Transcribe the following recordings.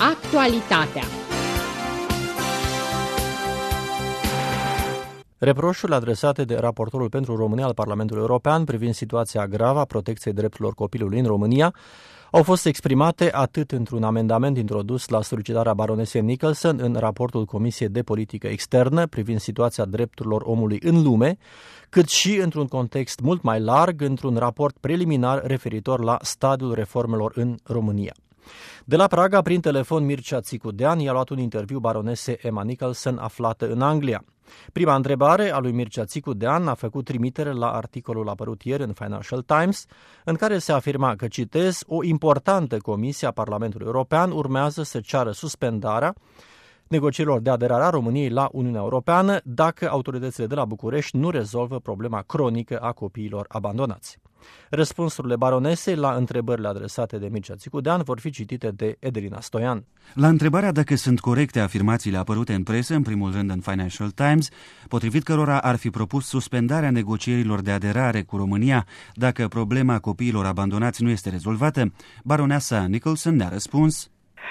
Actualitatea. Reproșurile adresate de raportorul pentru România al Parlamentului European privind situația gravă a protecției drepturilor copilului în România au fost exprimate atât într-un amendament introdus la solicitarea baronesei Nicholson în raportul Comisiei de Politică Externă privind situația drepturilor omului în lume, cât și într-un context mult mai larg, într-un raport preliminar referitor la stadiul reformelor în România. De la Praga, prin telefon, Mircea Țicudean i-a luat un interviu baronesei Emma Nicholson aflată în Anglia. Prima întrebare a lui Mircea Țicudean a făcut trimitere la articolul apărut ieri în Financial Times, în care se afirma că, citez, o importantă comisie a Parlamentului European urmează să ceară suspendarea negocierilor de aderare a României la Uniunea Europeană dacă autoritățile de la București nu rezolvă problema cronică a copiilor abandonați. Răspunsurile baronesei la întrebările adresate de Mircea Țicudean vor fi citite de Edelina Stoian. La întrebarea dacă sunt corecte afirmațiile apărute în presă, în primul rând în Financial Times, potrivit cărora ar fi propus suspendarea negocierilor de aderare cu România dacă problema copiilor abandonați nu este rezolvată, baroneasa Nicholson ne-a răspuns: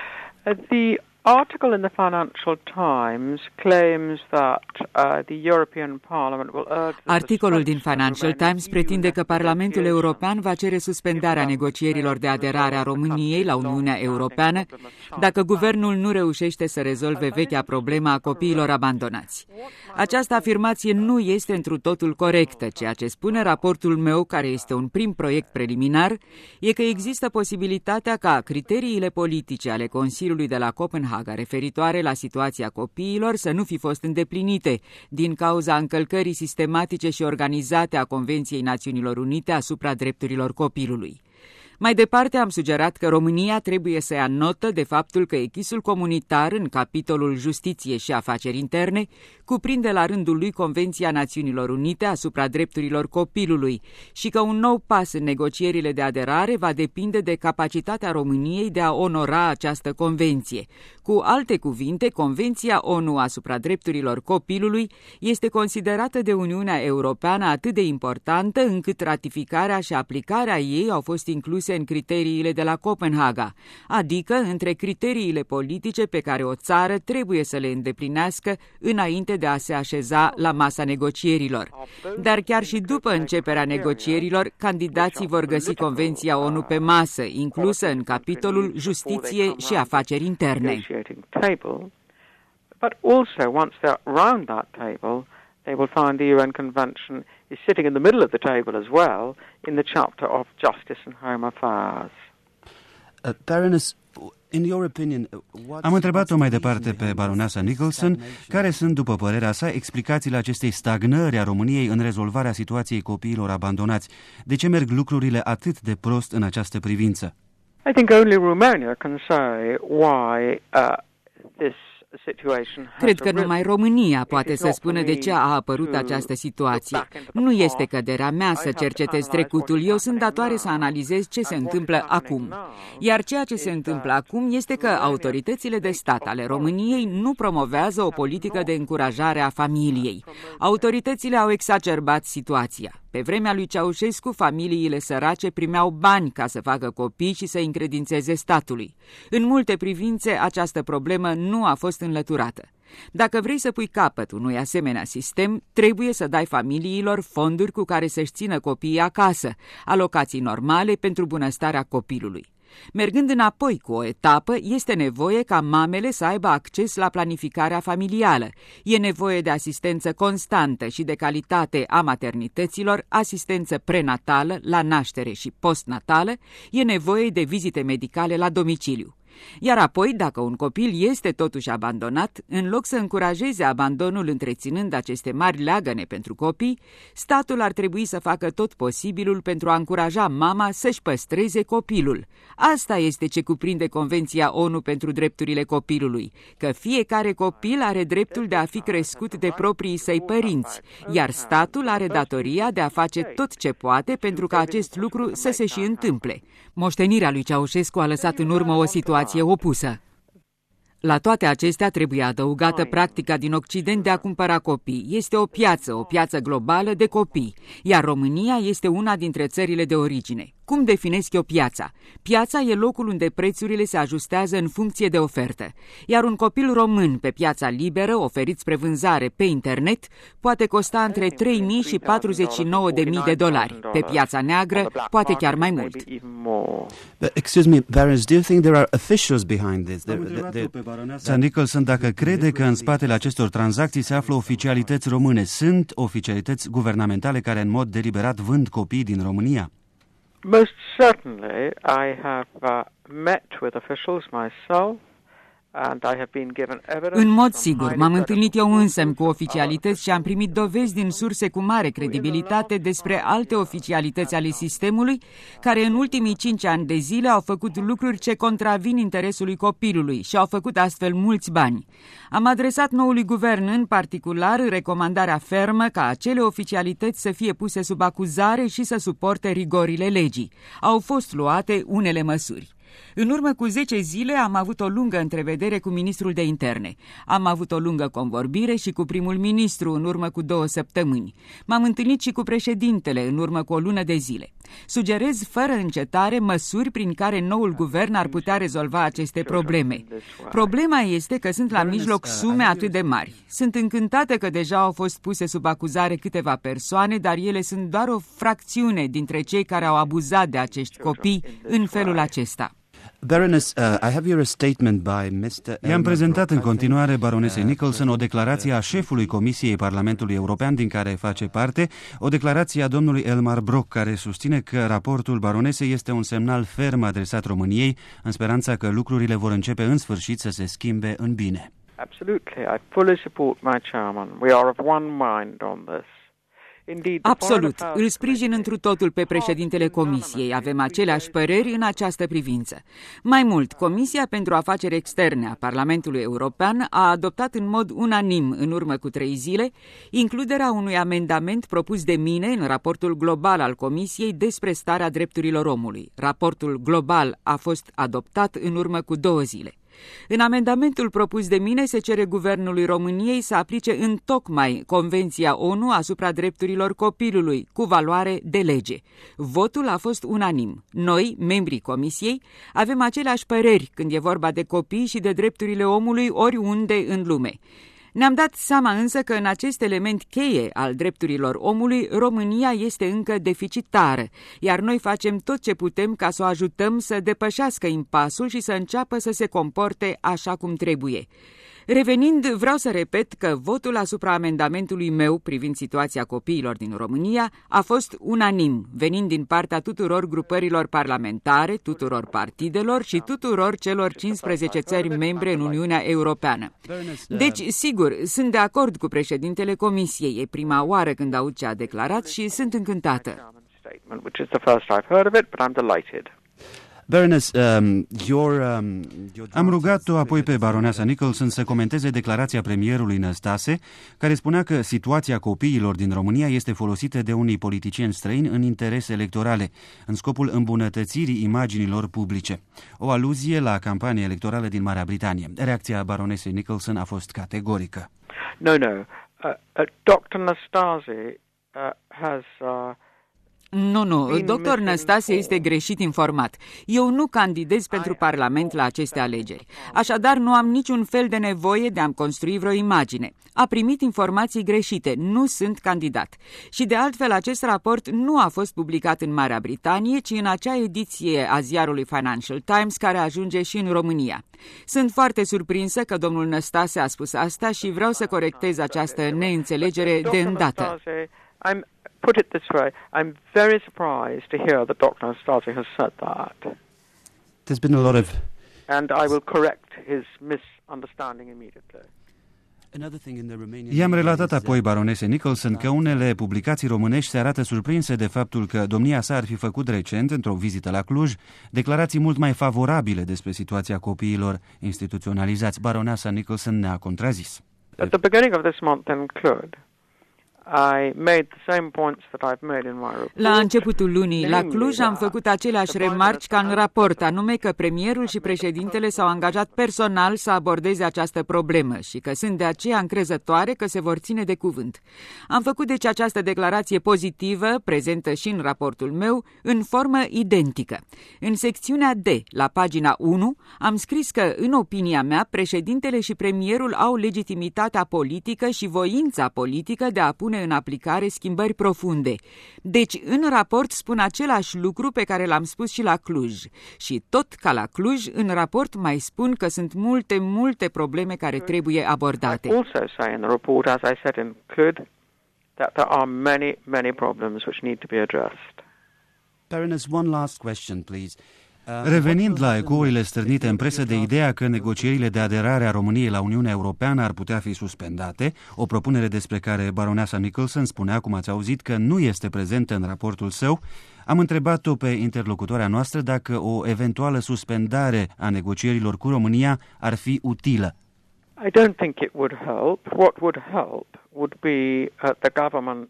The article in the Financial Times claims that the European Parliament will urge. Articolul din Financial Times pretinde că Parlamentul European va cere suspendarea negocierilor de aderare a României la Uniunea Europeană dacă guvernul nu reușește să rezolve vechea problemă a copiilor abandonați. Această afirmație nu este întru totul corectă. Ceea ce spune raportul meu, care este un prim proiect preliminar, e că există posibilitatea ca criteriile politice ale Consiliului de la Copenhaga referitoare la situația copiilor să nu fi fost îndeplinite din cauza încălcării sistematice și organizate a Convenției Națiunilor Unite asupra drepturilor copilului. Mai departe, am sugerat că România trebuie să ia notă de faptul că echisul comunitar, în capitolul Justiție și Afaceri Interne, cuprinde la rândul lui Convenția Națiunilor Unite asupra drepturilor copilului și că un nou pas în negocierile de aderare va depinde de capacitatea României de a onora această convenție. Cu alte cuvinte, Convenția ONU asupra drepturilor copilului este considerată de Uniunea Europeană atât de importantă încât ratificarea și aplicarea ei au fost incluse în criteriile de la Copenhaga, adică între criteriile politice pe care o țară trebuie să le îndeplinească înainte de a se așeza la masa negocierilor. Dar chiar și după începerea negocierilor, candidații vor găsi Convenția ONU pe masă, inclusă în capitolul Justiție și Afaceri Interne. But also, once they're around that table, they will find the UN Convention is sitting in the middle of the table as well in the chapter of Justice and Home Affairs. Baroness, in your opinion, am întrebat-o mai departe pe baroneasa Nicholson care sunt, după părerea sa, explicațiile acestei stagnări a României în rezolvarea situației copiilor abandonați. De ce merg lucrurile atât de prost în această privință? I think only Romania can say why this. Cred că numai România poate să spună de ce a apărut această situație. Nu este căderea mea să cercetez trecutul, eu sunt datoare să analizez ce se întâmplă acum. Iar ceea ce se întâmplă acum este că autoritățile de stat ale României nu promovează o politică de încurajare a familiei. Autoritățile au exacerbat situația. Pe vremea lui Ceaușescu, familiile sărace primeau bani ca să facă copii și să încredințeze statului. În multe privințe, această problemă nu a fost înlăturată. Dacă vrei să pui capăt unui asemenea sistem, trebuie să dai familiilor fonduri cu care să-și țină copiii acasă, alocații normale pentru bunăstarea copilului. Mergând înapoi cu o etapă, este nevoie ca mamele să aibă acces la planificarea familială. E nevoie de asistență constantă și de calitate a maternităților, asistență prenatală, la naștere și postnatală, e nevoie de vizite medicale la domiciliu. Iar apoi, dacă un copil este totuși abandonat, în loc să încurajeze abandonul întreținând aceste mari leagăne pentru copii, statul ar trebui să facă tot posibilul pentru a încuraja mama să-și păstreze copilul. Asta este ce cuprinde Convenția ONU pentru drepturile copilului, că fiecare copil are dreptul de a fi crescut de proprii săi părinți, iar statul are datoria de a face tot ce poate pentru ca acest lucru să se și întâmple. Moștenirea lui Ceaușescu a lăsat în urmă o situație opusă. La toate acestea trebuie adăugată practica din Occident de a cumpăra copii. Este o piață globală de copii, iar România este una dintre țările de origine. Cum definesc eu piața? Piața e locul unde prețurile se ajustează în funcție de ofertă. Iar un copil român pe piața liberă, oferit spre vânzare pe internet, poate costa între $3.000 și $49.000. Pe piața neagră, poate chiar mai mult. Excuse me, Baroness, do you think there are officials behind this? Baronessa Nicholson, dacă crede că în spatele acestor tranzacții se află oficialități române, sunt oficialități guvernamentale care în mod deliberat vând copii din România? Most certainly, I have met with officials myself. În mod sigur, m-am întâlnit eu însămi cu oficialități și am primit dovezi din surse cu mare credibilitate despre alte oficialități ale sistemului, care în ultimii 5 ani de zile au făcut lucruri ce contravin interesului copilului și au făcut astfel mulți bani. Am adresat noului guvern în particular recomandarea fermă ca acele oficialități să fie puse sub acuzare și să suporte rigorile legii. Au fost luate unele măsuri. În urmă cu 10 zile am avut o lungă întrevedere cu ministrul de interne. Am avut o lungă convorbire și cu primul ministru în urmă cu 2 săptămâni. M-am întâlnit și cu președintele în urmă cu o lună de zile. Sugerez fără încetare măsuri prin care noul guvern ar putea rezolva aceste probleme. Problema este că sunt la mijloc sume atât de mari. Sunt încântată că deja au fost puse sub acuzare câteva persoane, dar ele sunt doar o fracțiune dintre cei care au abuzat de acești copii în felul acesta. Baroness, I have here a statement by Mr. I-am prezentat în continuare baronesei Nicholson o declarație a șefului Comisiei Parlamentului European din care face parte, o declarație a domnului Elmar Brok, care susține că raportul baronesei este un semnal ferm adresat României, în speranța că lucrurile vor începe în sfârșit să se schimbe în bine. Absolutely, I fully support my chairman. We are of one mind on this. Absolut. Îl sprijin întru totul pe președintele Comisiei. Avem aceleași păreri în această privință. Mai mult, Comisia pentru Afaceri Externe a Parlamentului European a adoptat în mod unanim, în urmă cu 3 zile, includerea unui amendament propus de mine în raportul global al Comisiei despre starea drepturilor omului. Raportul global a fost adoptat în urmă cu 2 zile. În amendamentul propus de mine se cere Guvernului României să aplice întocmai Convenția ONU asupra drepturilor copilului, cu valoare de lege. Votul a fost unanim. Noi, membrii Comisiei, avem aceleași păreri când e vorba de copii și de drepturile omului oriunde în lume. Ne-am dat seama însă că în acest element cheie al drepturilor omului, România este încă deficitară, iar noi facem tot ce putem ca să o ajutăm să depășească impasul și să înceapă să se comporte așa cum trebuie. Revenind, vreau să repet că votul asupra amendamentului meu privind situația copiilor din România a fost unanim, venind din partea tuturor grupărilor parlamentare, tuturor partidelor și tuturor celor 15 țări membre în Uniunea Europeană. Deci, sigur, sunt de acord cu președintele Comisiei. E prima oară când aud ce a declarat și sunt încântată. Baroness, am rugat-o apoi pe baroneasa Nicholson să comenteze declarația premierului Năstase, care spunea că situația copiilor din România este folosită de unii politicieni străini în interese electorale, în scopul îmbunătățirii imaginilor publice. O aluzie la campania electorală din Marea Britanie. Reacția baronesei Nicholson a fost categorică. No. Dr. Năstase has... Nu, doctor Năstase este greșit informat. Eu nu candidez pentru Parlament la aceste alegeri. Așadar, nu am niciun fel de nevoie de a-mi construi vreo imagine. A primit informații greșite, nu sunt candidat. Și de altfel, acest raport nu a fost publicat în Marea Britanie, ci în acea ediție a ziarului Financial Times care ajunge și în România. Sunt foarte surprinsă că domnul Năstase a spus asta și vreau să corectez această neînțelegere de îndată. Put it this way, I'm very surprised to hear that Dr. Năstase has said that. There's been a lot of... And I will correct his misunderstanding immediately. I-am relatat apoi baronesei Nicholson că unele publicații românești se arată surprinse de faptul că domnia sa ar fi făcut recent, într-o vizită la Cluj, declarații mult mai favorabile despre situația copiilor instituționalizați. Baroneasa Nicholson ne-a contrazis. At the beginning of this month in Cluj, La începutul lunii, la Cluj, am făcut aceleași remarci ca în raport, anume că premierul și președintele s-au angajat personal să abordeze această problemă și că sunt de aceea încrezătoare că se vor ține de cuvânt. Am făcut deci această declarație pozitivă, prezentă și în raportul meu, în formă identică. În secțiunea D, la pagina 1, am scris că, în opinia mea, președintele și premierul au legitimitatea politică și voința politică de a pune în aplicare schimbări profunde. Deci, în raport spun același lucru pe care l-am spus și la Cluj. Și tot ca la Cluj, în raport mai spun că sunt multe probleme care trebuie abordate. I also say in the report, as I said in Cluj, that there are many problems which need to be addressed. Baroness, one last question, please. Revenind la ecourile stârnite în presă de ideea că negocierile de aderare a României la Uniunea Europeană ar putea fi suspendate, o propunere despre care baroneasa Nicholson spunea, cum ați auzit, că nu este prezentă în raportul său, am întrebat-o pe interlocutoarea noastră dacă o eventuală suspendare a negocierilor cu România ar fi utilă. I don't think it would help. What would help would be the government.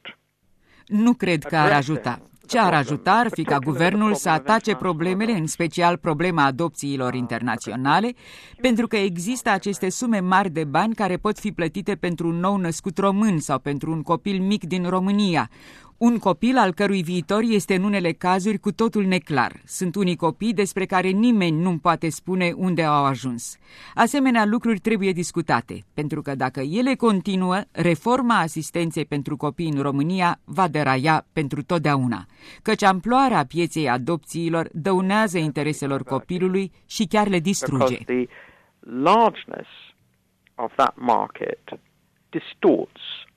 Nu cred că ar ajuta. Ce ar ajuta ar fi ca guvernul să atace problemele, în special problema adopțiilor internaționale, pentru că există aceste sume mari de bani care pot fi plătite pentru un nou născut român sau pentru un copil mic din România. Un copil al cărui viitor este în unele cazuri cu totul neclar. Sunt unii copii despre care nimeni nu poate spune unde au ajuns. Asemenea lucruri trebuie discutate, pentru că dacă ele continuă, reforma asistenței pentru copii în România va deraia pentru totdeauna, căci amploarea pieței adopțiilor dăunează intereselor copilului și chiar le distruge. The largeness of that market distorts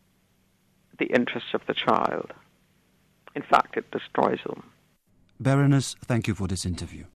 the interests of the child. In fact, it destroys them. Baroness, thank you for this interview.